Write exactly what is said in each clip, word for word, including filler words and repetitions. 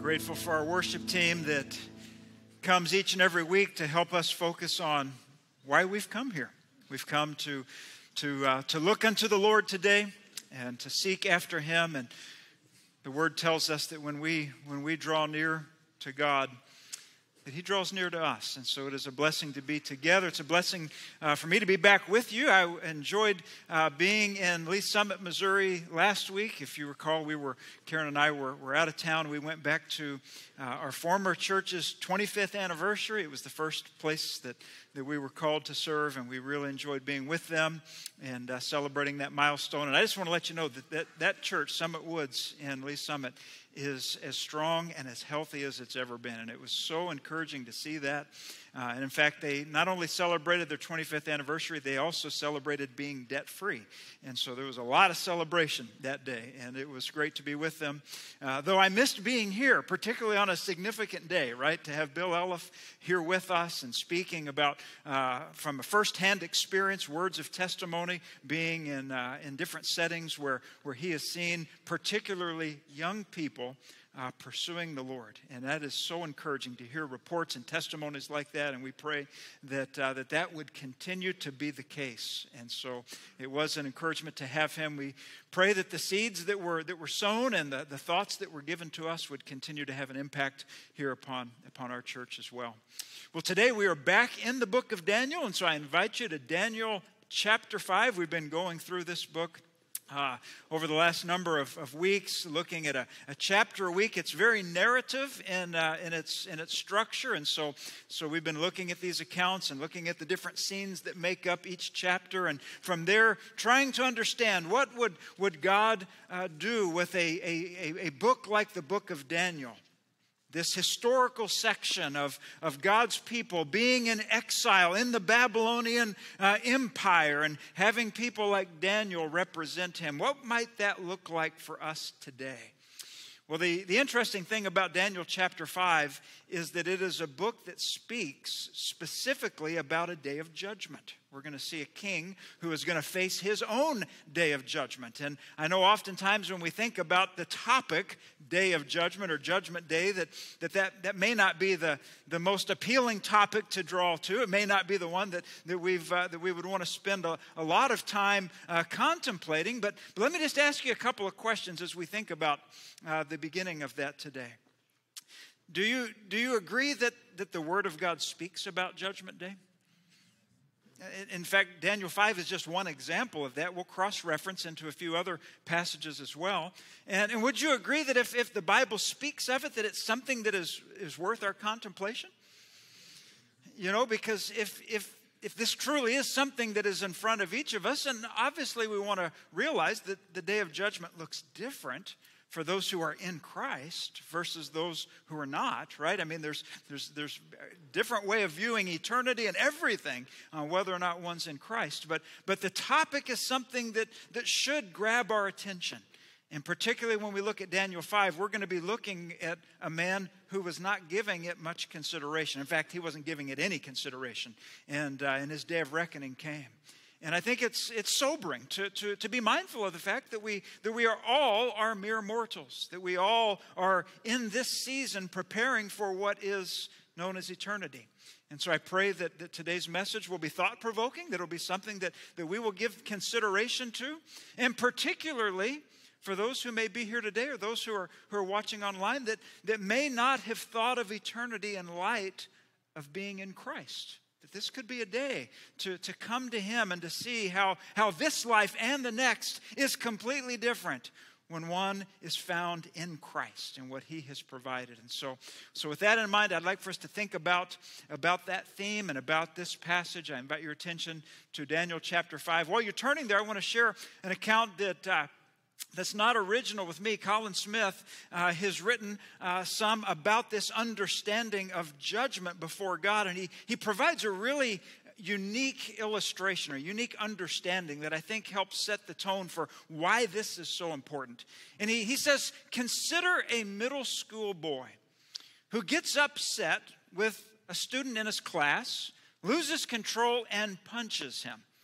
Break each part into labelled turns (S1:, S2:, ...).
S1: Grateful for our worship team that comes each and every week to help us focus on why we've come here. We've come to to uh, to look unto the Lord today and to seek after Him. And the Word tells us that when we when we draw near to God, that He draws near to us. And so it is a blessing to be together. It's a blessing uh, for me to be back with you. I enjoyed uh, being in Lee Summit, Missouri last week. If you recall, we were, Karen and I were, were out of town. We went back to uh, our former church's twenty-fifth anniversary. It was the first place that, that we were called to serve, and we really enjoyed being with them and uh, celebrating that milestone. And I just want to let you know that that, that church, Summit Woods in Lee Summit, is as strong and as healthy as it's ever been. And it was so encouraging to see that. Uh, and in fact, they not only celebrated their twenty-fifth anniversary, they also celebrated being debt-free. And so there was a lot of celebration that day, and it was great to be with them. Uh, though I missed being here, particularly on a significant day, right? To have Bill Elliff here with us and speaking about, uh, from a first-hand experience, words of testimony, being in uh, in different settings where, where he has seen particularly young people Uh, pursuing the Lord. And that is so encouraging to hear reports and testimonies like that, and we pray that uh, that that would continue to be the case. And so it was an encouragement to have him. We pray that the seeds that were that were sown and the, the thoughts that were given to us would continue to have an impact here upon, upon our church as well. Well, today we are back in the book of Daniel, and so I invite you to Daniel chapter five. We've been going through this book Uh, over the last number of, of weeks, looking at a, a chapter a week. It's very narrative in uh, in its in its structure, and so so we've been looking at these accounts and looking at the different scenes that make up each chapter, and from there trying to understand what would would God uh, do with a, a a book like the book of Daniel. This historical section of, of God's people being in exile in the Babylonian uh, Empire and having people like Daniel represent him. What might that look like for us today? Well, the, the interesting thing about Daniel chapter five is that it is a book that speaks specifically about a day of judgment. We're going to see a king who is going to face his own day of judgment. And I know oftentimes when we think about the topic, day of judgment or judgment day, that that, that, that may not be the, the most appealing topic to draw to. It may not be the one that, that, we've, uh, that we would want to spend a, a lot of time uh, contemplating. But, but let me just ask you a couple of questions as we think about uh, the beginning of that today. Do you, do you agree that, that the Word of God speaks about Judgment Day? In fact, Daniel five is just one example of that. We'll cross-reference into a few other passages as well. And, and would you agree that if, if the Bible speaks of it, that it's something that is, is worth our contemplation? You know, because if, if, if this truly is something that is in front of each of us, and obviously we want to realize that the day of judgment looks different for those who are in Christ versus those who are not, right? I mean, there's there's there's a different way of viewing eternity and everything, uh, whether or not one's in Christ. But but the topic is something that that should grab our attention. And particularly when we look at Daniel five, we're going to be looking at a man who was not giving it much consideration. In fact, he wasn't giving it any consideration. And, uh, and his day of reckoning came. And I think it's it's sobering to, to, to be mindful of the fact that we that we are all are mere mortals, that we all are in this season preparing for what is known as eternity. And so I pray that, that today's message will be thought-provoking, that it will be something that, that we will give consideration to, and particularly for those who may be here today or those who are who are watching online that, that may not have thought of eternity in light of being in Christ. That this could be a day to, to come to Him and to see how, how this life and the next is completely different when one is found in Christ and what He has provided. And so, so with that in mind, I'd like for us to think about, about that theme and about this passage. I invite your attention to Daniel chapter five. While you're turning there, I want to share an account that uh, that's not original with me. Colin Smith uh, has written uh, some about this understanding of judgment before God, and he, he provides a really unique illustration or unique understanding that I think helps set the tone for why this is so important. And he, he says, consider a middle school boy who gets upset with a student in his class, loses control, and punches him.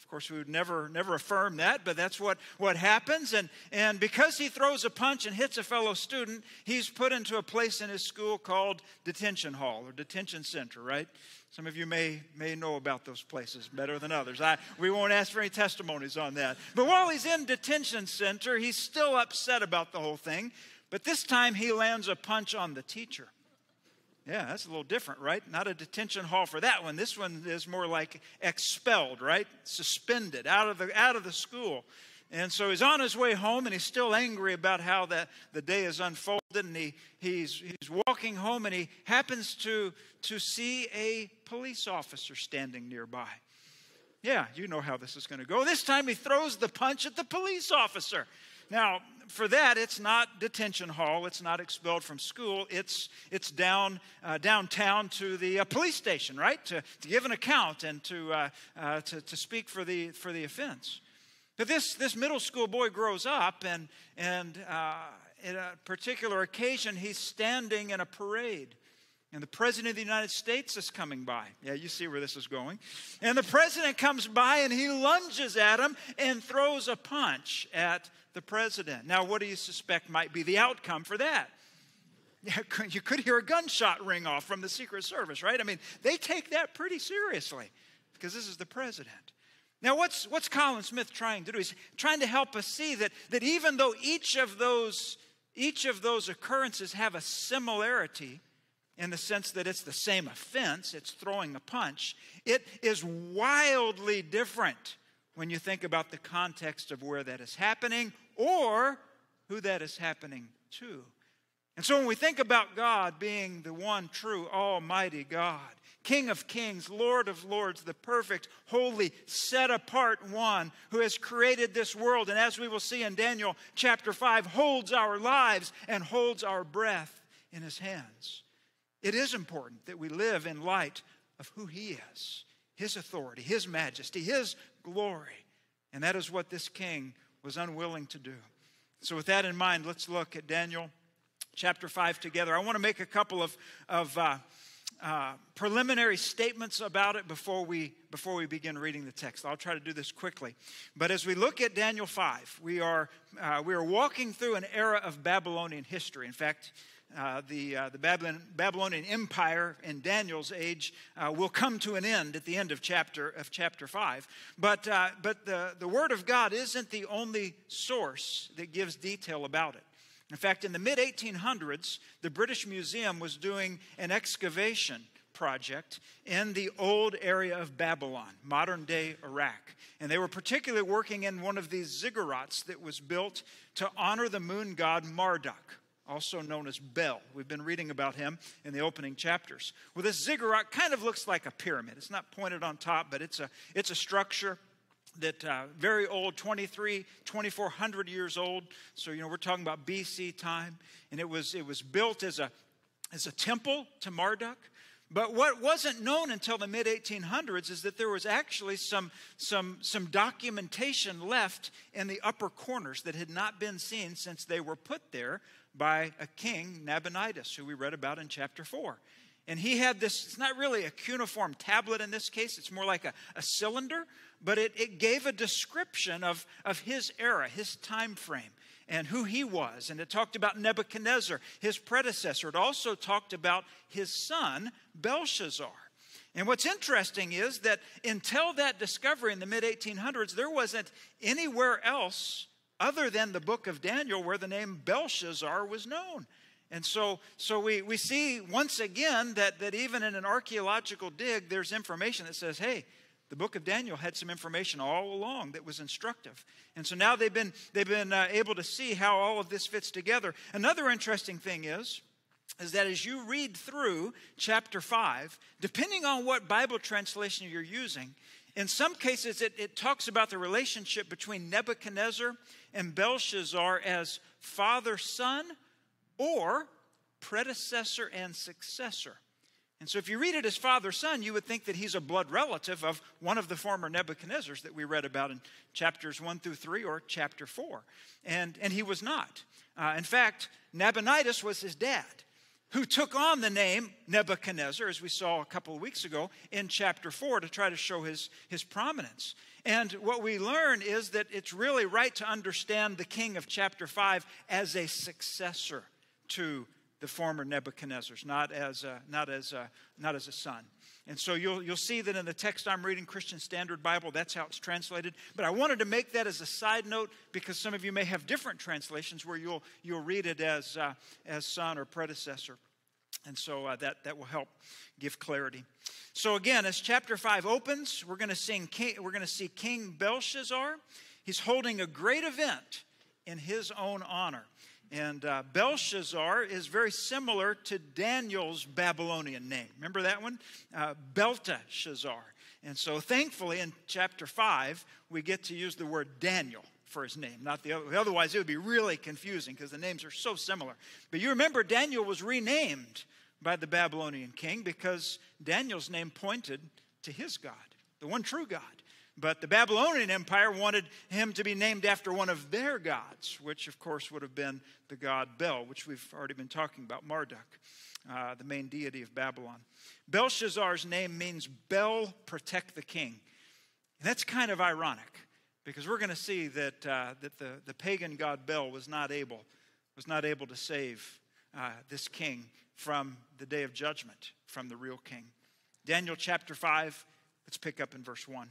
S1: Of course, we would never never affirm that, but that's what, what happens. And, and because he throws a punch and hits a fellow student, he's put into a place in his school called detention hall or detention center, right? Some of you may, may know about those places better than others. I, we won't ask for any testimonies on that. But while he's in detention center, he's still upset about the whole thing. But this time he lands a punch on the teacher. Yeah, that's a little different, right? Not a detention hall for that one. This one is more like expelled, right? Suspended out of the out of the school. And so he's on his way home, and he's still angry about how the, the day is unfolded. And he, he's he's walking home, and he happens to, to see a police officer standing nearby. Yeah, you know how this is going to go. This time he throws the punch at the police officer. Now, for that, it's not detention hall. It's not expelled from school. It's it's down uh, downtown to the uh, police station, right? To, to give an account and to, uh, uh, to to speak for the for the offense. But this this middle school boy grows up, and and uh, at a particular occasion, he's standing in a parade. And the President of the United States is coming by. Yeah, you see where this is going. And the President comes by, and he lunges at him and throws a punch at the President. Now, what do you suspect might be the outcome for that? Yeah, you could hear a gunshot ring off from the Secret Service, right? I mean, they take that pretty seriously because this is the President. Now, what's, what's Colin Smith trying to do? He's trying to help us see that, that even though each of those, each of those occurrences have a similarity, in the sense that it's the same offense, it's throwing a punch, it is wildly different when you think about the context of where that is happening or who that is happening to. And so when we think about God being the one true almighty God, King of kings, Lord of lords, the perfect, holy, set-apart one who has created this world, and as we will see in Daniel chapter five, holds our lives and holds our breath in his hands. It is important that we live in light of who he is, his authority, his majesty, his glory. And that is what this king was unwilling to do. So with that in mind, let's look at Daniel chapter five together. I want to make a couple of, of uh, uh, preliminary statements about it before we, before we begin reading the text. I'll try to do this quickly. But as we look at Daniel five, we are, uh, we are walking through an era of Babylonian history. In fact, Uh, the uh, the Babylon, Babylonian Empire in Daniel's age uh, will come to an end at the end of chapter of chapter five. But uh, but the, the Word of God isn't the only source that gives detail about it. In fact, in the mid eighteen hundreds, the British Museum was doing an excavation project in the old area of Babylon, modern-day Iraq. And they were particularly working in one of these ziggurats that was built to honor the moon god Marduk, also known as Bel. We've been reading about him in the opening chapters. Well, this ziggurat kind of looks like a pyramid. It's not pointed on top, but it's a it's a structure that uh, very old, twenty-three, twenty-four hundred years old. So, you know, we're talking about B C time. And it was it was built as a as a temple to Marduk. But what wasn't known until the mid eighteen hundreds is that there was actually some, some, some documentation left in the upper corners that had not been seen since they were put there by a king, Nabonidus, who we read about in chapter four. And he had this, it's not really a cuneiform tablet in this case, it's more like a, a cylinder, but it, it gave a description of, of his era, his time frame, and who he was. And it talked about Nebuchadnezzar, his predecessor. It also talked about his son, Belshazzar. And what's interesting is that until that discovery in the mid eighteen hundreds, there wasn't anywhere else other than the book of Daniel where the name Belshazzar was known. And so, so we, we see once again that, that even in an archaeological dig, there's information that says, hey, the book of Daniel had some information all along that was instructive. And so now they've been, they've been uh, able to see how all of this fits together. Another interesting thing is, is that as you read through chapter five, depending on what Bible translation you're using, in some cases it, it talks about the relationship between Nebuchadnezzar and Belshazzar as father-son or predecessor and successor. And so if you read it as father-son, you would think that he's a blood relative of one of the former Nebuchadnezzars that we read about in chapters one through three or chapter four. And, and he was not. Uh, in fact, Nabonidus was his dad. who took on the name Nebuchadnezzar, as we saw a couple of weeks ago in chapter four, to try to show his, his prominence. And what we learn is that it's really right to understand the king of chapter five as a successor to the former Nebuchadnezzar's, not as a, not as a, not as a son. And so you'll, you'll see that in the text I'm reading, Christian Standard Bible, that's how it's translated. But I wanted to make that as a side note because some of you may have different translations where you'll, you'll read it as, uh, as son or predecessor. And so uh, that, that will help give clarity. So again, as chapter five opens, we're going to sing King, we're going to see King Belshazzar. He's holding a great event in his own honor. And uh, Belshazzar is very similar to Daniel's Babylonian name. Remember that one? Uh, Belteshazzar. And so thankfully in chapter five, we get to use the word Daniel for his name. Not the other, otherwise it would be really confusing because the names are so similar. But you remember Daniel was renamed by the Babylonian king because Daniel's name pointed to his God, the one true God. But the Babylonian Empire wanted him to be named after one of their gods, which of course would have been the god Bel, which we've already been talking about, Marduk, uh, the main deity of Babylon. Belshazzar's name means Bel, protect the king. And that's kind of ironic because we're going to see that, uh, that the, the pagan god Bel was not able, was not able to save uh, this king from the day of judgment, from the real king. Daniel chapter five, let's pick up in verse one.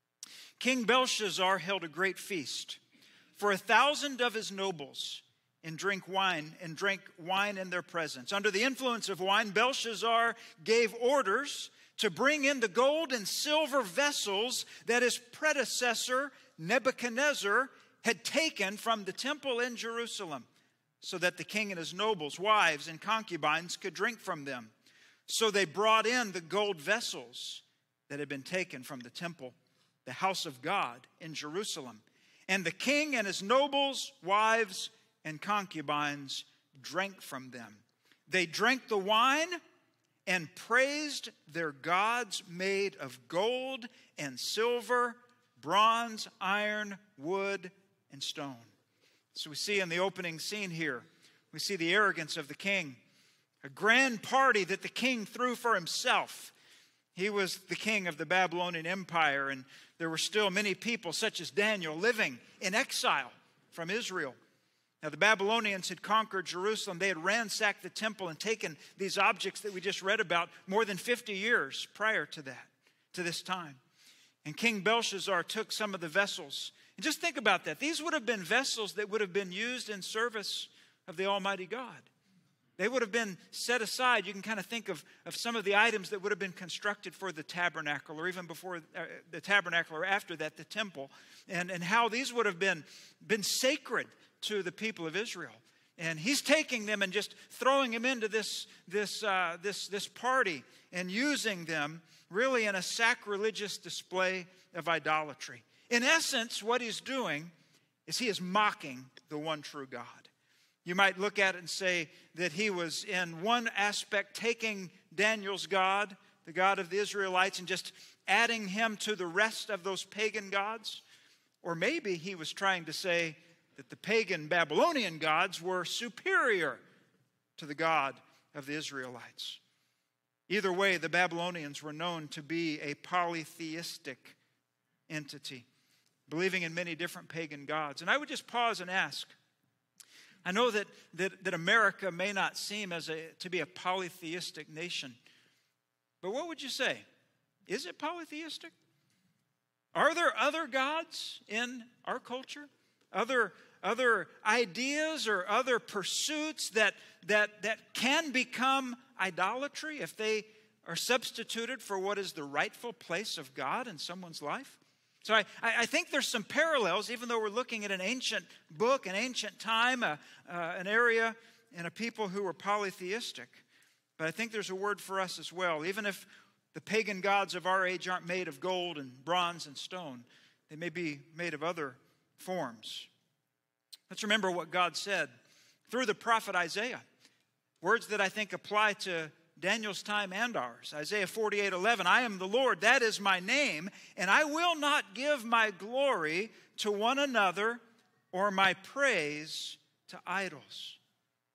S1: King Belshazzar held a great feast for a thousand of his nobles and drink wine and drank wine in their presence. Under the influence of wine, Belshazzar gave orders to bring in the gold and silver vessels that his predecessor Nebuchadnezzar had taken from the temple in Jerusalem, so that the king and his nobles, wives, and concubines could drink from them. So they brought in the gold vessels that had been taken from the temple, the house of God in Jerusalem. And the king and his nobles, wives, and concubines drank from them. They drank the wine and praised their gods made of gold and silver, bronze, iron, wood, and stone. So we see in the opening scene here, we see the arrogance of the king. A grand party that the king threw for himself. He was the king of the Babylonian Empire, and there were still many people, such as Daniel, living in exile from Israel. Now, the Babylonians had conquered Jerusalem. They had ransacked the temple and taken these objects that we just read about more than fifty years prior to that, to this time. And King Belshazzar took some of the vessels. And just think about that. These would have been vessels that would have been used in service of the Almighty God. They would have been set aside. You can kind of think of, of some of the items that would have been constructed for the tabernacle, or even before uh, the tabernacle, or after that, the temple, and, and how these would have been, been sacred to the people of Israel. And he's taking them and just throwing them into this, this, uh, this, this party and using them really in a sacrilegious display of idolatry. In essence, what he's doing is he is mocking the one true God. You might look at it and say that he was in one aspect taking Daniel's God, the God of the Israelites, and just adding him to the rest of those pagan gods. Or maybe he was trying to say that the pagan Babylonian gods were superior to the God of the Israelites. Either way, the Babylonians were known to be a polytheistic entity, believing in many different pagan gods. And I would just pause and ask, I know that, that, that America may not seem as a, to be a polytheistic nation, but what would you say? Is it polytheistic? Are there other gods in our culture? Other, other ideas or other pursuits that, that, that can become idolatry if they are substituted for what is the rightful place of God in someone's life? So I, I think there's some parallels, even though we're looking at an ancient book, an ancient time, uh, uh, an area, and a people who were polytheistic. But I think there's a word for us as well. Even if the pagan gods of our age aren't made of gold and bronze and stone, they may be made of other forms. Let's remember what God said through the prophet Isaiah. Words that I think apply to Daniel's time and ours. Isaiah forty-eight eleven, I am the Lord, that is my name, and I will not give my glory to one another or my praise to idols.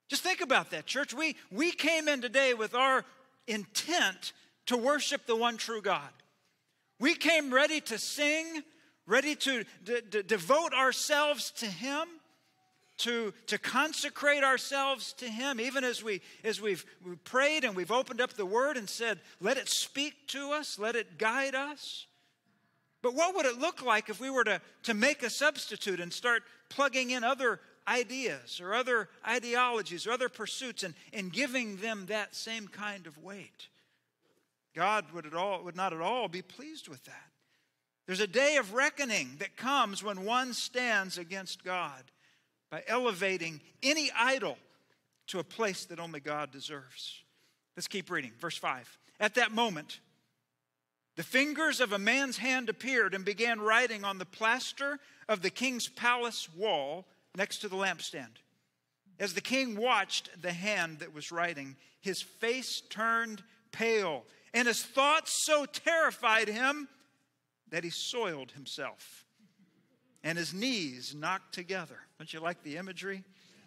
S1: Just think about that, church. We, we came in today with our intent to worship the one true God. We came ready to sing, ready to d- d- devote ourselves to Him, to, to consecrate ourselves to Him, even as, we, as we've we prayed and we've opened up the Word and said, let it speak to us, let it guide us. But what would it look like if we were to, to make a substitute and start plugging in other ideas or other ideologies or other pursuits and, and giving them that same kind of weight? God would, at all, would not at all be pleased with that. There's a day of reckoning that comes when one stands against God by elevating any idol to a place that only God deserves. Let's keep reading. Verse five. At that moment, the fingers of a man's hand appeared and began writing on the plaster of the king's palace wall next to the lampstand. As the king watched the hand that was writing, his face turned pale, and his thoughts so terrified him that he soiled himself, and his knees knocked together. Don't you like the imagery?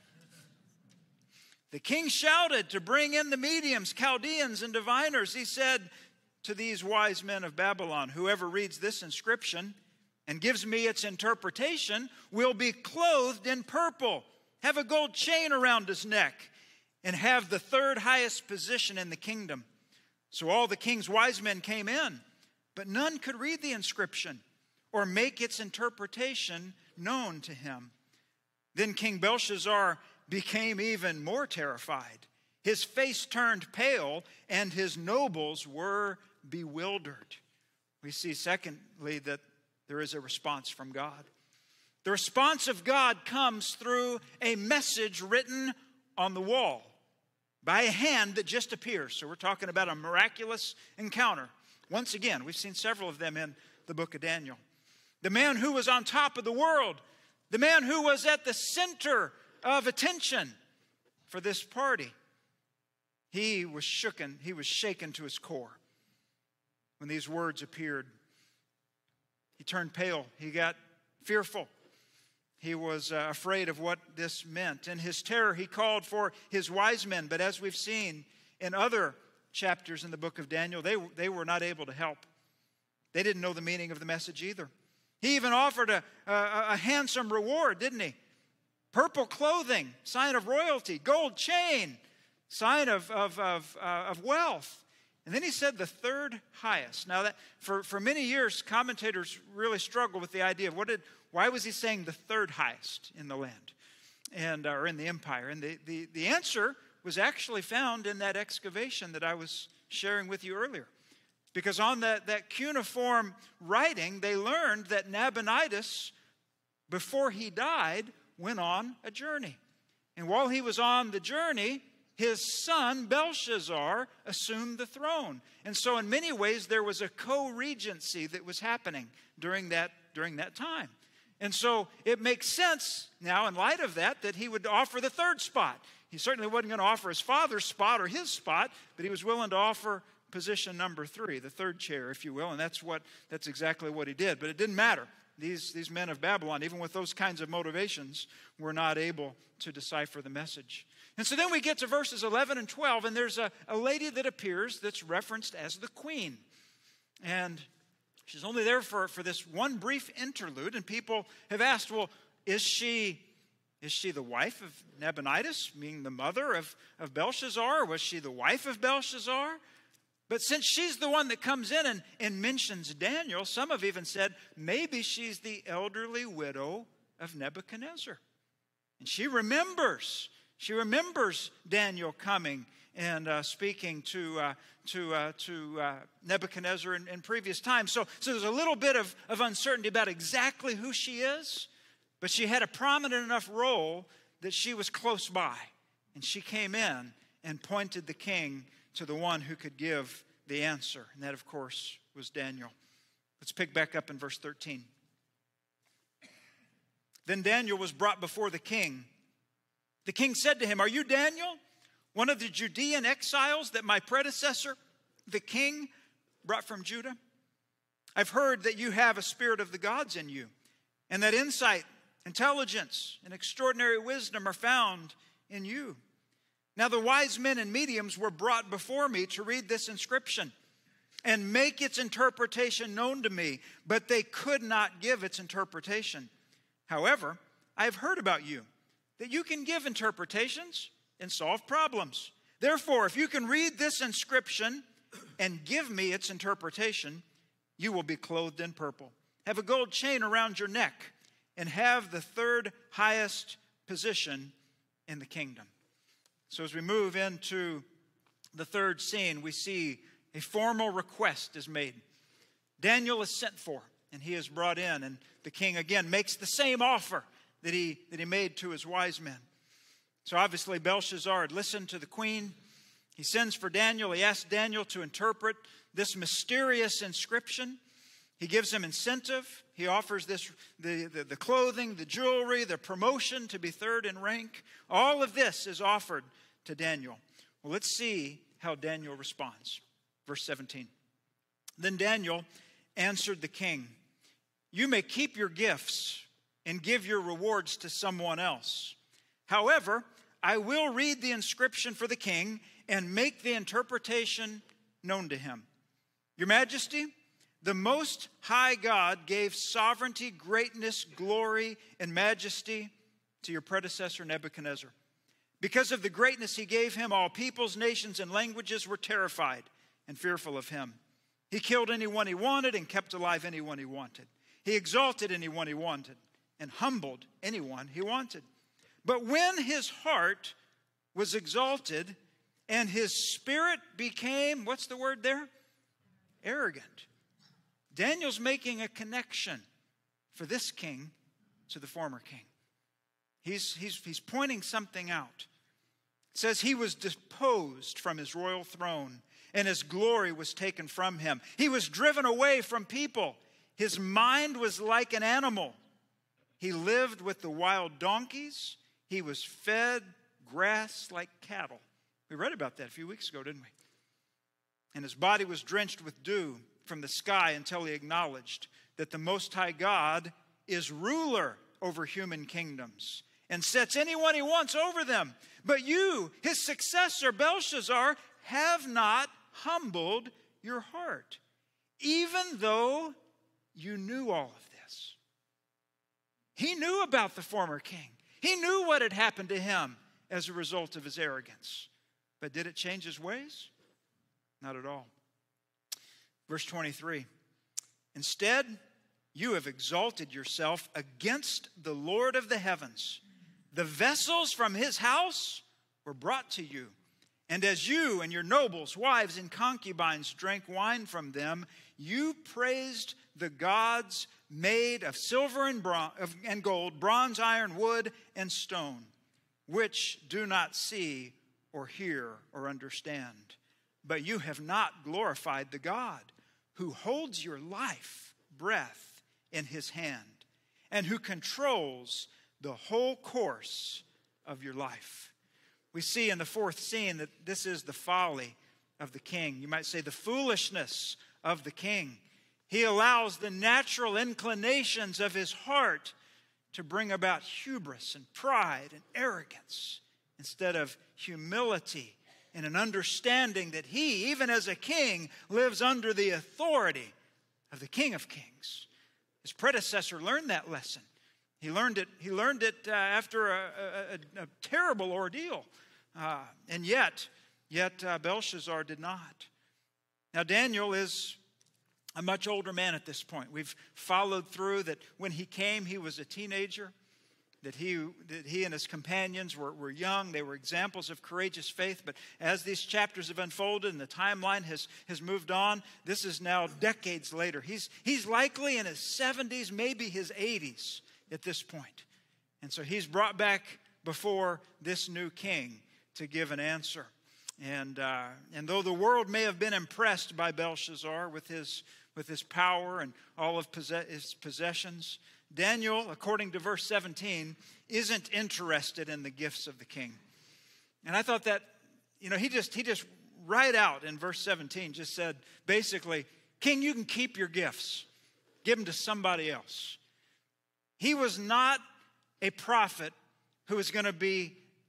S1: The king shouted to bring in the mediums, Chaldeans, and diviners. He said to these wise men of Babylon, whoever reads this inscription and gives me its interpretation will be clothed in purple, have a gold chain around his neck, and have the third highest position in the kingdom. So all the king's wise men came in, but none could read the inscription or make its interpretation known to him. Then King Belshazzar became even more terrified. His face turned pale, and his nobles were bewildered. We see, secondly, that there is a response from God. The response of God comes through a message written on the wall by a hand that just appears. So we're talking about a miraculous encounter. Once again, we've seen several of them in the book of Daniel. The man who was on top of the world, the man who was at the center of attention for this party, he was shooken, he was shaken to his core when these words appeared. He turned pale, he got fearful. He was uh, afraid of what this meant. In his terror, he called for his wise men, but as we've seen in other chapters in the book of Daniel, they, they were not able to help. They didn't know the meaning of the message either. He even offered a, a, a handsome reward, didn't he? Purple clothing, sign of royalty. Gold chain, sign of, of, of, uh, of wealth. And then he said the third highest. Now, that for, for many years, commentators really struggle with the idea of what did, why was he saying the third highest in the land and or in the empire? And the, the, the answer was actually found in that excavation that I was sharing with you earlier. Because on that, that cuneiform writing, they learned that Nabonidus, before he died, went on a journey. And while he was on the journey, his son Belshazzar assumed the throne. And so in many ways, there was a co-regency that was happening during that, during that time. And so it makes sense now, in light of that, that he would offer the third spot. He certainly wasn't going to offer his father's spot or his spot, but he was willing to offer position number three, the third chair, if you will, and that's what that's exactly what he did. But it didn't matter. These, these men of Babylon, even with those kinds of motivations, were not able to decipher the message. And so then we get to verses eleven and twelve, and there's a, a lady that appears that's referenced as the queen. And she's only there for, for this one brief interlude, and people have asked, well, is she... Is she the wife of Nabonidus, meaning the mother of, of Belshazzar? Or was she the wife of Belshazzar? But since she's the one that comes in and, and mentions Daniel, some have even said maybe she's the elderly widow of Nebuchadnezzar. And she remembers, she remembers Daniel coming and uh, speaking to uh, to uh, to uh, Nebuchadnezzar in, in previous times. So, so there's a little bit of, of uncertainty about exactly who she is. But she had a prominent enough role that she was close by. And she came in and pointed the king to the one who could give the answer. And that, of course, was Daniel. Let's pick back up in verse thirteen. Then Daniel was brought before the king. The king said to him, "Are you Daniel, one of the Judean exiles that my predecessor, the king, brought from Judah? I've heard that you have a spirit of the gods in you, and that insight, intelligence, and extraordinary wisdom are found in you. Now the wise men and mediums were brought before me to read this inscription and make its interpretation known to me, but they could not give its interpretation. However, I have heard about you, that you can give interpretations and solve problems. Therefore, if you can read this inscription and give me its interpretation, you will be clothed in purple. Have a gold chain around your neck and have the third highest position in the kingdom. So as we move into the third scene, we see a formal request is made. Daniel is sent for, and he is brought in, and the king again makes the same offer that he, that he made to his wise men. So obviously Belshazzar had listened to the queen. He sends for Daniel. He asks Daniel to interpret this mysterious inscription. He gives him incentive. He offers this the, the, the clothing, the jewelry, the promotion to be third in rank. All of this is offered to Daniel. Well, let's see how Daniel responds. Verse seventeen. Then Daniel answered the king, "You may keep your gifts and give your rewards to someone else. However, I will read the inscription for the king and make the interpretation known to him. Your Majesty, the Most High God gave sovereignty, greatness, glory, and majesty to your predecessor Nebuchadnezzar. Because of the greatness he gave him, all peoples, nations, and languages were terrified and fearful of him. He killed anyone he wanted and kept alive anyone he wanted. He exalted anyone he wanted and humbled anyone he wanted. But when his heart was exalted and his spirit became," what's the word there? Arrogant. Daniel's making a connection for this king to the former king. He's, he's, he's pointing something out. It says he was deposed from his royal throne and his glory was taken from him. He was driven away from people. His mind was like an animal. He lived with the wild donkeys. He was fed grass like cattle. We read about that a few weeks ago, didn't we? And his body was drenched with dew from the sky until he acknowledged that the Most High God is ruler over human kingdoms and sets anyone he wants over them. But you, his successor, Belshazzar, have not humbled your heart, even though you knew all of this. He knew about the former king. He knew what had happened to him as a result of his arrogance. But did it change his ways? Not at all. Verse twenty-three. Instead, you have exalted yourself against the Lord of the heavens. The vessels from his house were brought to you. And as you and your nobles, wives, and concubines drank wine from them, you praised the gods made of silver and, bron- and gold, bronze, iron, wood, and stone, which do not see or hear or understand. But you have not glorified the God who holds your life, breath in his hand, and who controls the whole course of your life. We see in the fourth scene that this is the folly of the king. You might say the foolishness of the king. He allows the natural inclinations of his heart to bring about hubris and pride and arrogance instead of humility and an understanding that he, even as a king, lives under the authority of the King of Kings. His predecessor learned that lesson. He learned it, he learned it uh, after a, a, a, a terrible ordeal. Uh, and yet, yet uh, Belshazzar did not. Now Daniel is a much older man at this point. We've followed through that when he came, he was a teenager. That he, that he and his companions were, were young. They were examples of courageous faith. But as these chapters have unfolded and the timeline has, has moved on, this is now decades later. He's, he's likely in his seventies, maybe his eighties at this point. And so he's brought back before this new king to give an answer. And, uh, and though the world may have been impressed by Belshazzar with his, with his power and all of possess- his possessions, Daniel, according to verse seventeen, isn't interested in the gifts of the king. And I thought that, you know, he just, he just right out in verse seventeen just said, basically, king, you can keep your gifts. Give them to somebody else. He was not a prophet who was going to be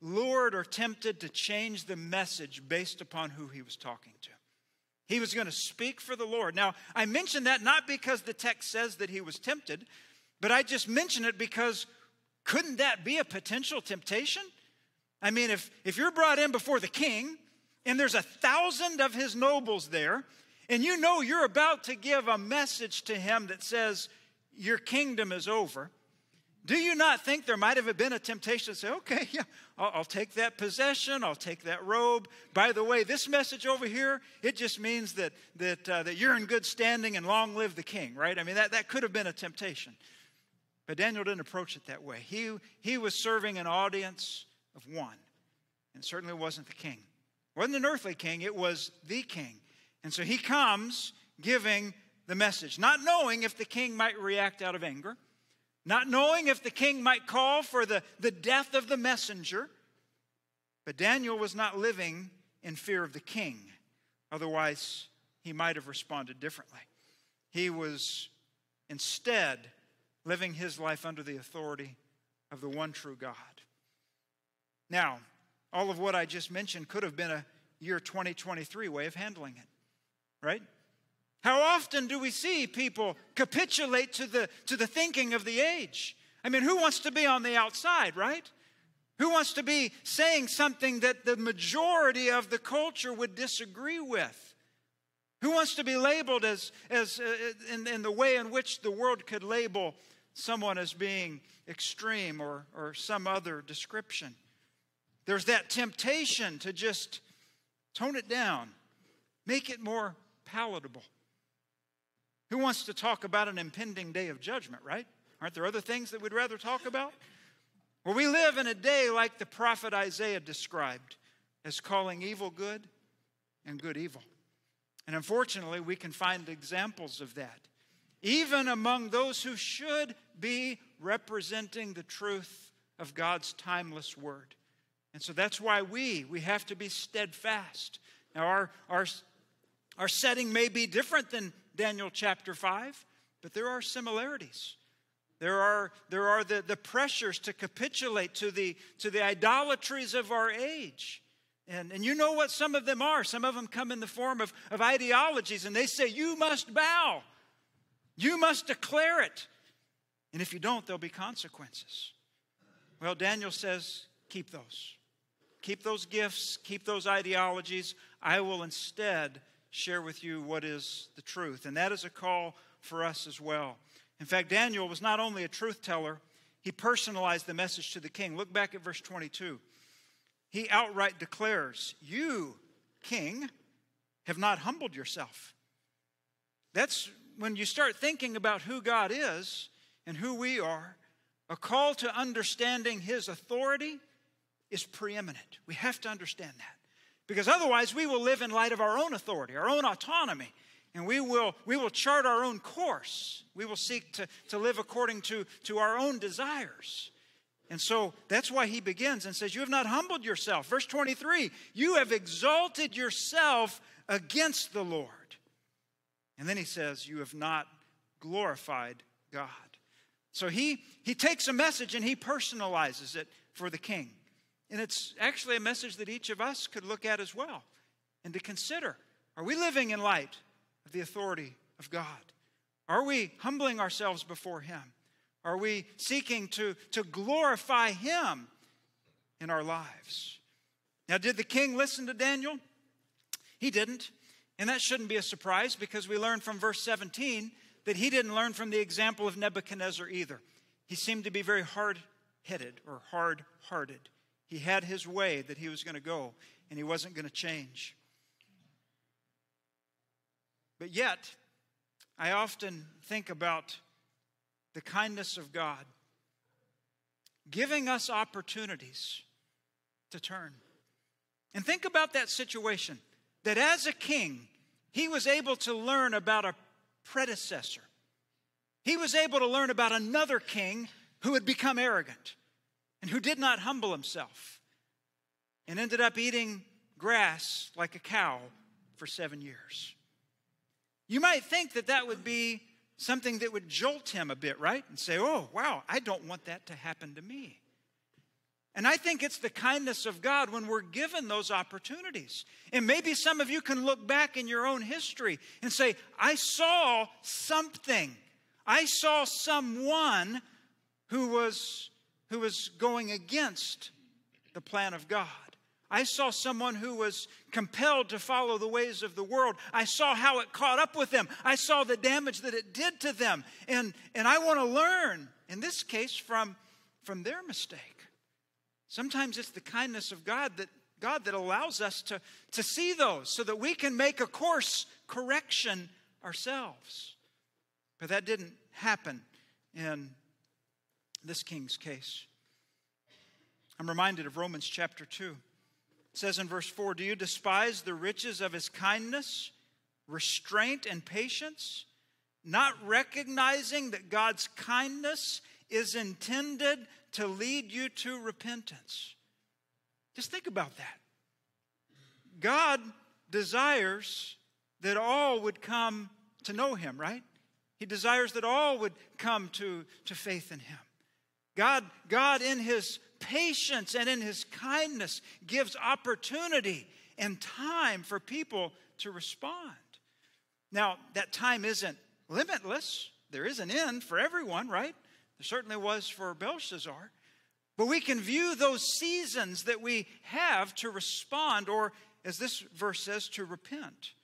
S1: lured or tempted to change the message based upon who he was talking to. He was going to speak for the Lord. Now, I mention that not because the text says that he was tempted, but I just mention it because couldn't that be a potential temptation? I mean, if, if you're brought in before the king and there's a thousand of his nobles there, and you know you're about to give a message to him that says your kingdom is over, do you not think there might have been a temptation to say, okay, yeah, I'll, I'll take that possession, I'll take that robe. By the way, this message over here, it just means that that uh, that you're in good standing and long live the king, right? I mean, that, that could have been a temptation. But Daniel didn't approach it that way. He, he was serving an audience of one, and it certainly wasn't the king. It wasn't an earthly king, it was the king. And so he comes giving the message, not knowing if the king might react out of anger, not knowing if the king might call for the, the death of the messenger. But Daniel was not living in fear of the king. Otherwise, he might have responded differently. He was instead living his life under the authority of the one true God. Now, all of what I just mentioned could have been a year twenty twenty-three way of handling it, right? How often do we see people capitulate to the, to the thinking of the age? I mean, who wants to be on the outside, right? Who wants to be saying something that the majority of the culture would disagree with? Who wants to be labeled as, as uh, in, in the way in which the world could label someone as being extreme or, or some other description? There's that temptation to just tone it down, make it more palatable. Who wants to talk about an impending day of judgment, right? Aren't there other things that we'd rather talk about? Well, we live in a day like the prophet Isaiah described as calling evil good and good evil. And unfortunately, we can find examples of that, even among those who should be representing the truth of God's timeless word. And so that's why we, we have to be steadfast. Now, our, our, our setting may be different than Daniel chapter five, but there are similarities. There are, there are the, the pressures to capitulate to the, to the idolatries of our age. And, and you know what some of them are. Some of them come in the form of, of ideologies, and they say, you must bow. You must declare it. And if you don't, there'll be consequences. Well, Daniel says, keep those. Keep those gifts, keep those ideologies. I will instead share with you what is the truth. And that is a call for us as well. In fact, Daniel was not only a truth teller, he personalized the message to the king. Look back at verse twenty-two. He outright declares, you, king, have not humbled yourself. That's when you start thinking about who God is and who we are, a call to understanding his authority is preeminent. We have to understand that. Because otherwise we will live in light of our own authority, our own autonomy. And we will, we will chart our own course. We will seek to, to live according to, to our own desires. And so that's why he begins and says, you have not humbled yourself. Verse twenty-three, you have exalted yourself against the Lord. And then he says, you have not glorified God. So he, he takes a message and he personalizes it for the king. And it's actually a message that each of us could look at as well and to consider. Are we living in light of the authority of God? Are we humbling ourselves before him? Are we seeking to, to glorify him in our lives? Now, did the king listen to Daniel? He didn't. And that shouldn't be a surprise because we learn from verse seventeen that he didn't learn from the example of Nebuchadnezzar either. He seemed to be very hard-headed or hard-hearted. He had his way that he was going to go, and he wasn't going to change. But yet, I often think about the kindness of God giving us opportunities to turn. And think about that situation, that as a king, he was able to learn about a predecessor. He was able to learn about another king who had become arrogant and who did not humble himself and ended up eating grass like a cow for seven years. You might think that that would be something that would jolt him a bit, right? And say, oh, wow, I don't want that to happen to me. And I think it's the kindness of God when we're given those opportunities. And maybe some of you can look back in your own history and say, I saw something. I saw someone who was, who was going against the plan of God. I saw someone who was compelled to follow the ways of the world. I saw how it caught up with them. I saw the damage that it did to them. And, and I want to learn, in this case, from, from their mistake. Sometimes it's the kindness of God that, God that allows us to, to see those so that we can make a course correction ourselves. But that didn't happen in this king's case. I'm reminded of Romans chapter two. It says in verse four, do you despise the riches of his kindness, restraint, and patience, not recognizing that God's kindness is intended to lead you to repentance? Just think about that. God desires that all would come to know him, right? He desires that all would come to, to faith in him. God, God in his patience and in his kindness gives opportunity and time for people to respond. Now, that time isn't limitless. There is an end for everyone, right? There certainly was for Belshazzar. But we can view those seasons that we have to respond, or as this verse says, to repent.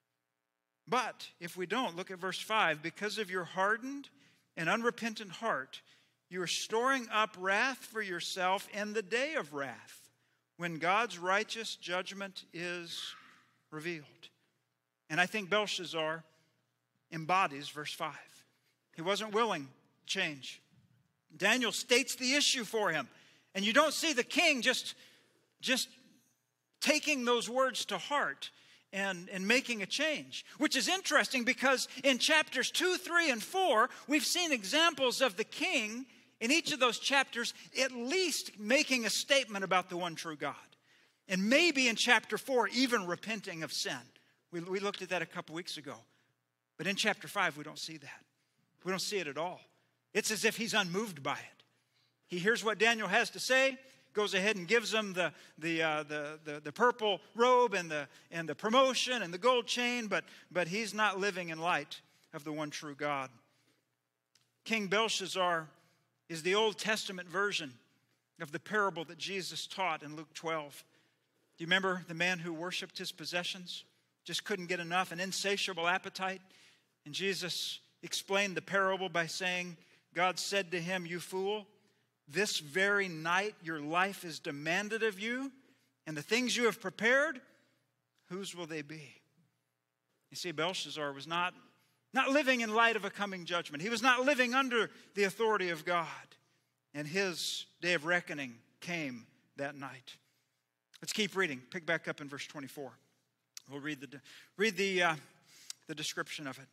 S1: But if we don't, look at verse five. Because of your hardened and unrepentant heart, you are storing up wrath for yourself in the day of wrath, when God's righteous judgment is revealed. And I think Belshazzar embodies verse five. He wasn't willing to change. Daniel states the issue for him. And you don't see the king just, just taking those words to heart and, and making a change. Which is interesting because in chapters two, three, and four, we've seen examples of the king in each of those chapters at least making a statement about the one true God. And maybe in chapter four, even repenting of sin. We, we looked at that a couple weeks ago. But in chapter five, we don't see that. We don't see it at all. It's as if he's unmoved by it. He hears what Daniel has to say, goes ahead and gives him the, the, uh, the, the, the purple robe and the, and the promotion and the gold chain, but, but he's not living in light of the one true God. King Belshazzar is the Old Testament version of the parable that Jesus taught in Luke twelve. Do you remember the man who worshiped his possessions? Just couldn't get enough, an insatiable appetite. And Jesus explained the parable by saying, God said to him, you fool, this very night your life is demanded of you, and the things you have prepared, whose will they be? You see, Belshazzar was not, not living in light of a coming judgment. He was not living under the authority of God. And his day of reckoning came that night. Let's keep reading. Pick back up in verse twenty-four. We'll read the, read the, uh, the description of it.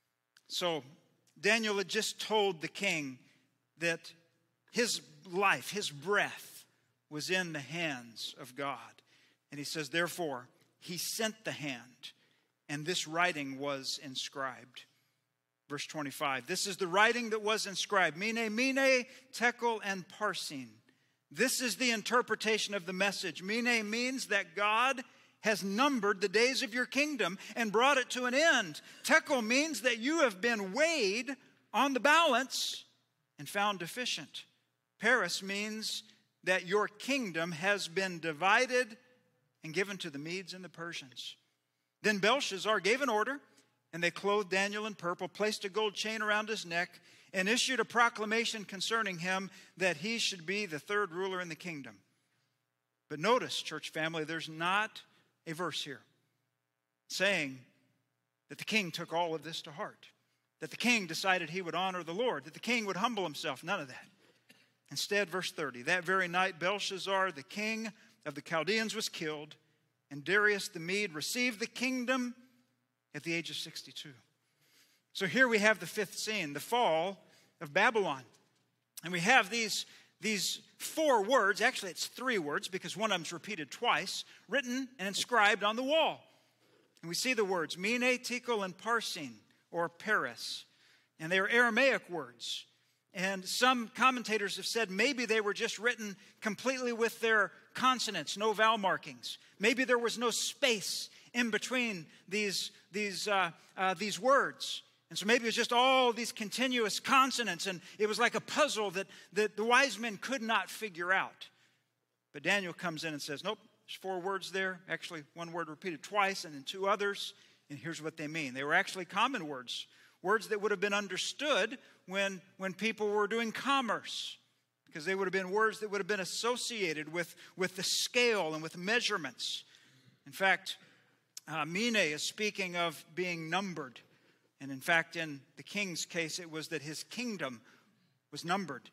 S1: So Daniel had just told the king that his life, his breath, was in the hands of God. And he says, therefore, he sent the hand, and this writing was inscribed. Verse twenty-five, this is the writing that was inscribed. Mene, mene, tekel, and parsin. This is the interpretation of the message. Mene means that God has numbered the days of your kingdom and brought it to an end. Tekel means that you have been weighed on the balance and found deficient. Paris means that your kingdom has been divided and given to the Medes and the Persians. Then Belshazzar gave an order, and they clothed Daniel in purple, placed a gold chain around his neck, and issued a proclamation concerning him that he should be the third ruler in the kingdom. But notice, church family, there's not a verse here saying that the king took all of this to heart, that the king decided he would honor the Lord, that the king would humble himself. None of that. Instead, verse thirty, that very night Belshazzar, the king of the Chaldeans, was killed, and Darius the Mede received the kingdom at the age of sixty-two. So here we have the fifth scene, the fall of Babylon. And we have these, these four words, actually it's three words because one of them's repeated twice, written and inscribed on the wall. And we see the words, Mene, Tekel, and Parsin, or Paris. And they are Aramaic words. And some commentators have said maybe they were just written completely with their consonants, no vowel markings. Maybe there was no space in between these, these, uh, uh, these words. And so maybe it was just all these continuous consonants, and it was like a puzzle that, that the wise men could not figure out. But Daniel comes in and says, nope, there's four words there. Actually, one word repeated twice and then two others. And here's what they mean. They were actually common words. Words that would have been understood when, when people were doing commerce. Because they would have been words that would have been associated with, with the scale and with measurements. In fact, uh, Mene is speaking of being numbered. And in fact, in the king's case, it was that his kingdom was numbered.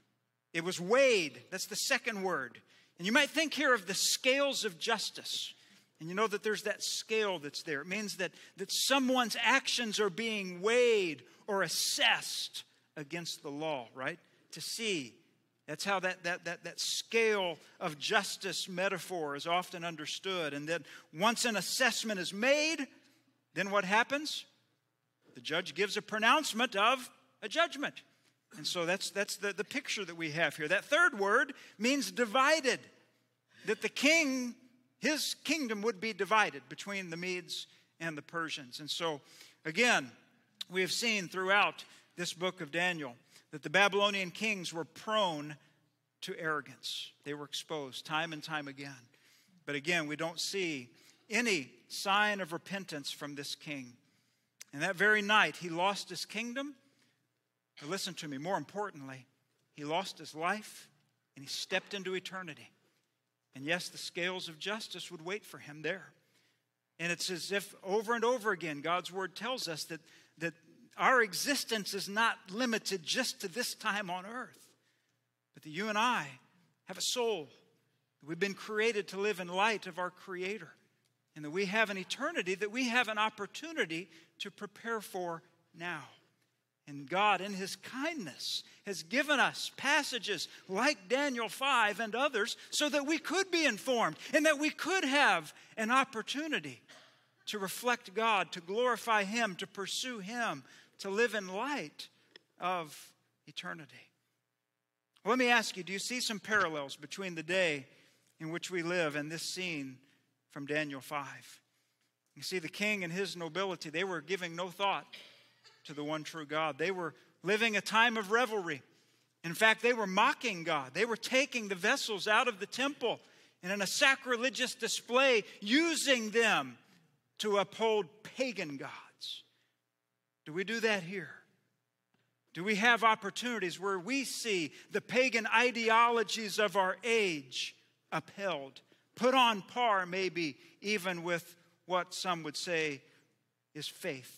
S1: It was weighed. That's the second word. And you might think here of the scales of justice. And you know that there's that scale that's there. It means that, that someone's actions are being weighed or assessed against the law, right? To see. That's how that, that, that, that scale of justice metaphor is often understood. And then once an assessment is made, then what happens? The judge gives a pronouncement of a judgment. And so that's, that's the, the picture that we have here. That third word means divided. That the king, his kingdom would be divided between the Medes and the Persians. And so, again, we have seen throughout this book of Daniel that the Babylonian kings were prone to arrogance. They were exposed time and time again. But again, we don't see any sign of repentance from this king. And that very night, he lost his kingdom. But listen to me, more importantly, he lost his life and he stepped into eternity. And yes, the scales of justice would wait for him there. And it's as if over and over again, God's word tells us that, that our existence is not limited just to this time on earth. But that you and I have a soul. That we've been created to live in light of our Creator. And that we have an eternity that we have an opportunity to prepare for now. And God, in His kindness, has given us passages like Daniel five and others so that we could be informed and that we could have an opportunity to reflect God, to glorify Him, to pursue Him, to live in light of eternity. Well, let me ask you, do you see some parallels between the day in which we live and this scene from Daniel five? You see, the king and his nobility, they were giving no thought to the one true God. They were living a time of revelry. In fact, they were mocking God. They were taking the vessels out of the temple and in a sacrilegious display, using them to uphold pagan gods. Do we do that here? Do we have opportunities where we see the pagan ideologies of our age upheld, put on par maybe even with what some would say is faith?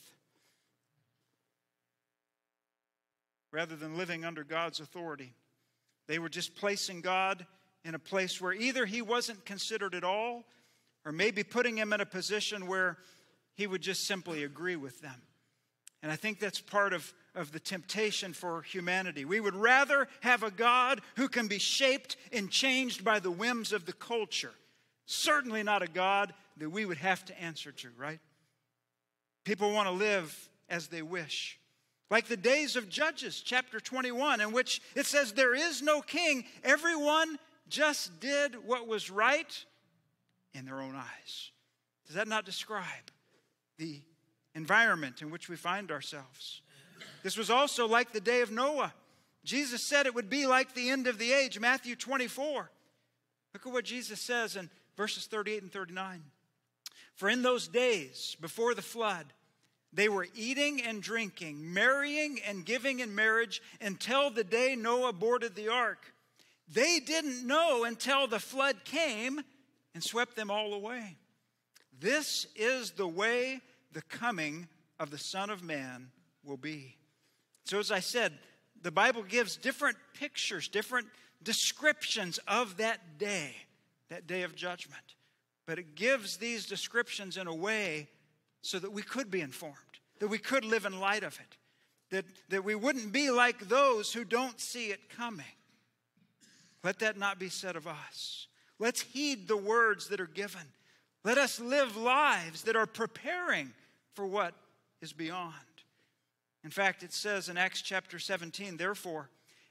S1: Rather than living under God's authority, they were just placing God in a place where either He wasn't considered at all, or maybe putting Him in a position where He would just simply agree with them. And I think that's part of, of the temptation for humanity. We would rather have a God who can be shaped and changed by the whims of the culture. Certainly not a God that we would have to answer to, right? People want to live as they wish. Like the days of Judges, chapter twenty-one, in which it says there is no king. Everyone just did what was right in their own eyes. Does that not describe the environment in which we find ourselves? This was also like the day of Noah. Jesus said it would be like the end of the age, Matthew twenty-four. Look at what Jesus says in verses thirty-eight and thirty-nine. For in those days before the flood, they were eating and drinking, marrying and giving in marriage until the day Noah boarded the ark. They didn't know until the flood came and swept them all away. This is the way the coming of the Son of Man will be. So as I said, the Bible gives different pictures, different descriptions of that day, that day of judgment. But it gives these descriptions in a way so that we could be informed, that we could live in light of it, that, that we wouldn't be like those who don't see it coming. Let that not be said of us. Let's heed the words that are given. Let us live lives that are preparing for what is beyond. In fact, it says in Acts chapter seventeen, therefore,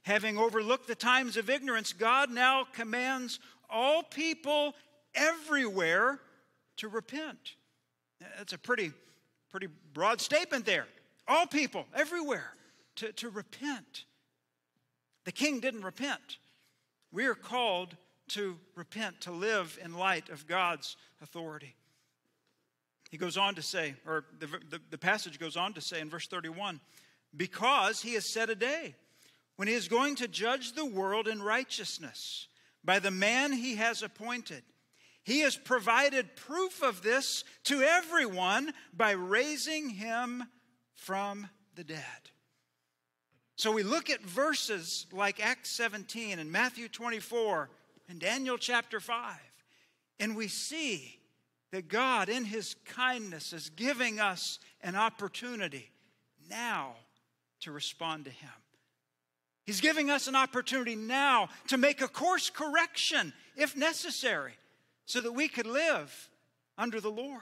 S1: Having overlooked the times of ignorance, God now commands all people everywhere to repent. That's a pretty, pretty broad statement there. All people everywhere to, to repent. The king didn't repent. We are called to repent, to live in light of God's authority. He goes on to say, or the, the, the passage goes on to say in verse thirty-one, because he has set a day when he is going to judge the world in righteousness by the man he has appointed. He has provided proof of this to everyone by raising him from the dead. So we look at verses like Acts seventeen and Matthew twenty-four and Daniel chapter five, and we see that God in his kindness is giving us an opportunity now to respond to him. He's giving us an opportunity now to make a course correction if necessary so that we could live under the Lord.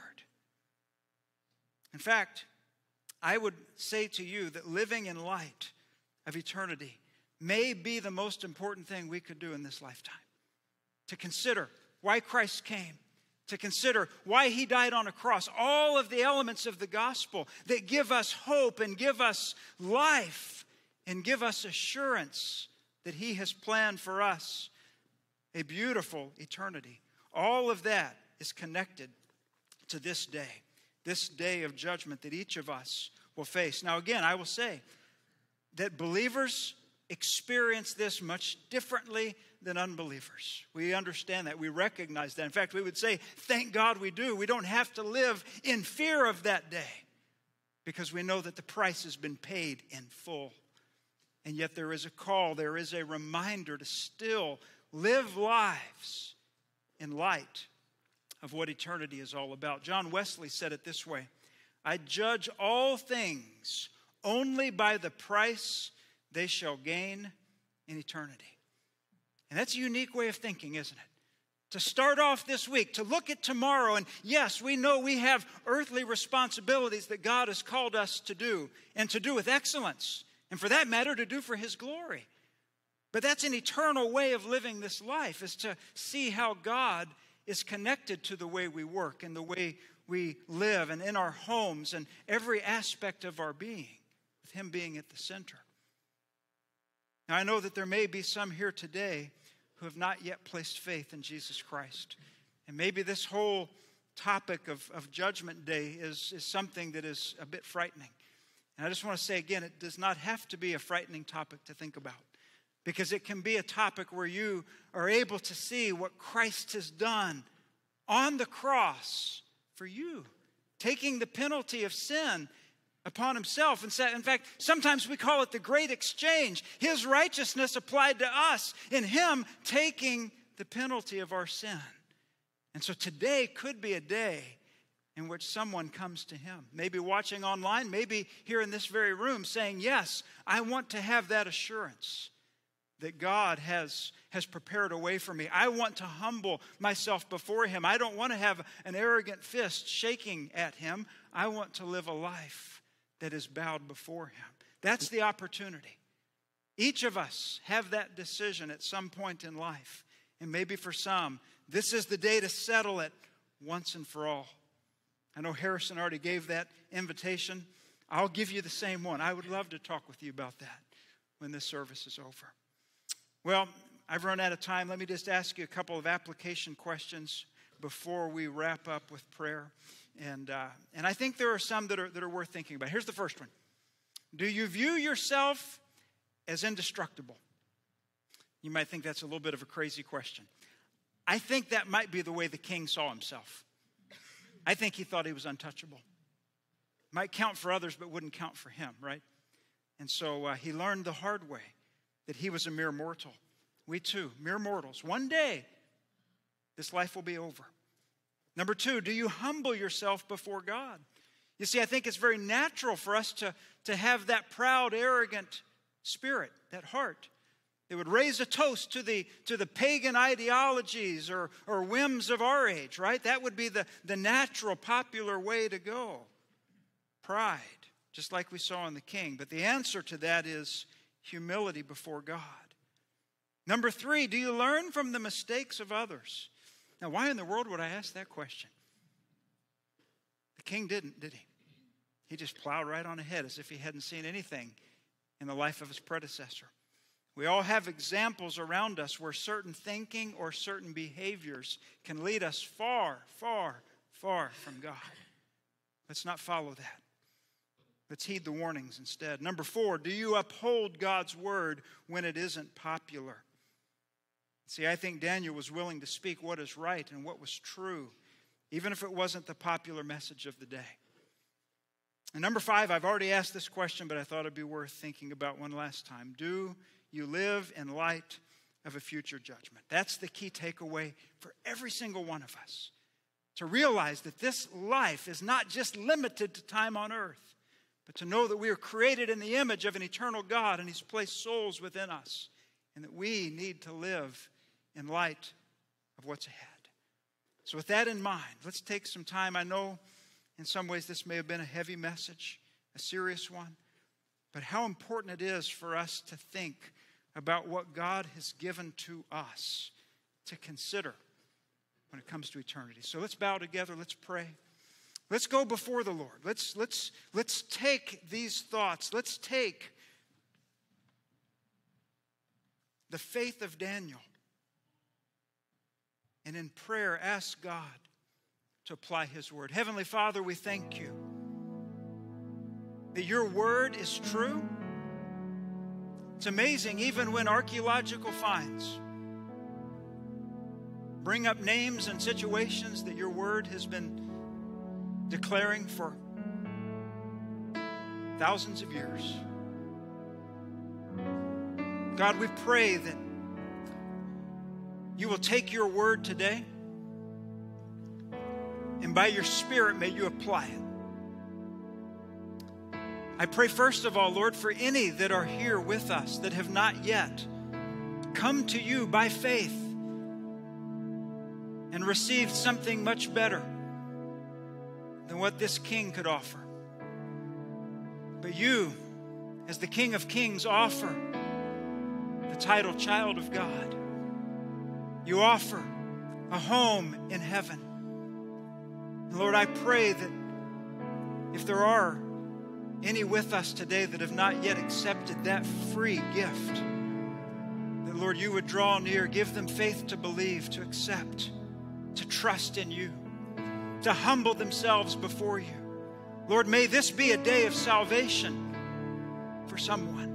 S1: In fact, I would say to you that living in light of eternity may be the most important thing we could do in this lifetime. To consider why Christ came, to consider why he died on a cross, all of the elements of the gospel that give us hope and give us life and give us assurance that he has planned for us a beautiful eternity. All of that is connected to this day, this day of judgment that each of us will face. Now again, I will say that believers experience this much differently than unbelievers. We understand that. We recognize that. In fact, we would say, thank God we do. We don't have to live in fear of that day because we know that the price has been paid in full. And yet there is a call, there is a reminder to still live lives in light of what eternity is all about. John Wesley said it this way, I judge all things only by the price they shall gain in eternity. And that's a unique way of thinking, isn't it? To start off this week, to look at tomorrow, and yes, we know we have earthly responsibilities that God has called us to do, and to do with excellence, and for that matter, to do for his glory. But that's an eternal way of living this life, is to see how God is connected to the way we work and the way we live and in our homes and every aspect of our being, with him being at the center. Now, I know that there may be some here today who have not yet placed faith in Jesus Christ. And maybe this whole topic of, of Judgment Day is, is something that is a bit frightening. And I just want to say again, it does not have to be a frightening topic to think about, because it can be a topic where you are able to see what Christ has done on the cross for you, taking the penalty of sin upon himself. In fact, sometimes we call it the great exchange. His righteousness applied to us, in him taking the penalty of our sin. And so today could be a day in which someone comes to him, maybe watching online, maybe here in this very room, saying, yes, I want to have that assurance that God has, has prepared a way for me. I want to humble myself before him. I don't want to have an arrogant fist shaking at him. I want to live a life that is bowed before him. That's the opportunity. Each of us have that decision at some point in life. And maybe for some, this is the day to settle it once and for all. I know Harrison already gave that invitation. I'll give you the same one. I would love to talk with you about that when this service is over. Well, I've run out of time. Let me just ask you a couple of application questions before we wrap up with prayer. And uh, and I think there are some that are, that are worth thinking about. Here's the first one. Do you view yourself as indestructible? You might think that's a little bit of a crazy question. I think that might be the way the king saw himself. I think he thought he was untouchable. Might count for others, but wouldn't count for him, right? And so uh, he learned the hard way that he was a mere mortal. We too, mere mortals. One day, this life will be over. Number two, do you humble yourself before God? You see, I think it's very natural for us to, to have that proud, arrogant spirit, that heart. It would raise a toast to the, to the pagan ideologies or, or whims of our age, right? That would be the, the natural, popular way to go. Pride, just like we saw in the king. But the answer to that is humility before God. Number three, do you learn from the mistakes of others? Now, why in the world would I ask that question? The king didn't, did he? He just plowed right on ahead as if he hadn't seen anything in the life of his predecessor. We all have examples around us where certain thinking or certain behaviors can lead us far, far, far from God. Let's not follow that. Let's heed the warnings instead. Number four, do you uphold God's word when it isn't popular? See, I think Daniel was willing to speak what is right and what was true, even if it wasn't the popular message of the day. And number five, I've already asked this question, but I thought it'd be worth thinking about one last time. Do you live in light of a future judgment? That's the key takeaway for every single one of us. To realize that this life is not just limited to time on earth, but to know that we are created in the image of an eternal God and He's placed souls within us, and that we need to live in light of what's ahead. So with that in mind, let's take some time. I know in some ways this may have been a heavy message, a serious one, but how important it is for us to think about what God has given to us to consider when it comes to eternity. So let's bow together, let's pray. Let's go before the Lord. Let's, let's, let's take these thoughts. Let's take the faith of Daniel and in prayer ask God to apply His word. Heavenly Father, we thank You that Your word is true. It's amazing, even when archaeological finds bring up names and situations that Your word has been declaring for thousands of years. God, we pray that You will take Your word today, and by Your Spirit may You apply it. I pray first of all, Lord, for any that are here with us that have not yet come to You by faith and received something much better than what this king could offer. But You, as the King of Kings, offer the title Child of God. You offer a home in heaven. And Lord, I pray that if there are any with us today that have not yet accepted that free gift, that Lord, You would draw near, give them faith to believe, to accept, to trust in You, to humble themselves before You. Lord, may this be a day of salvation for someone.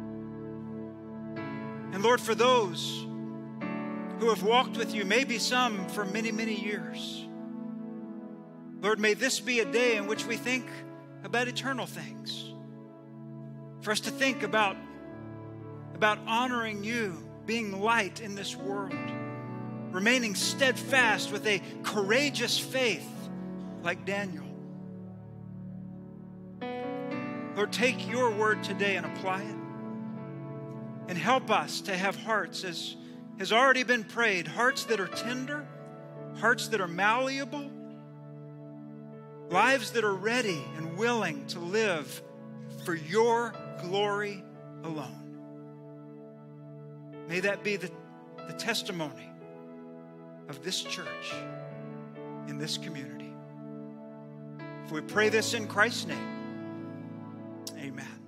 S1: And Lord, for those who have walked with You, maybe some for many, many years, Lord, may this be a day in which we think about eternal things. For us to think about, about honoring You, being light in this world, remaining steadfast with a courageous faith like Daniel. Lord, take Your word today and apply it. And help us to have hearts, as has already been prayed, hearts that are tender, hearts that are malleable, lives that are ready and willing to live for Your glory alone. May that be the, the testimony of this church in this community. For we pray this in Christ's name. Amen.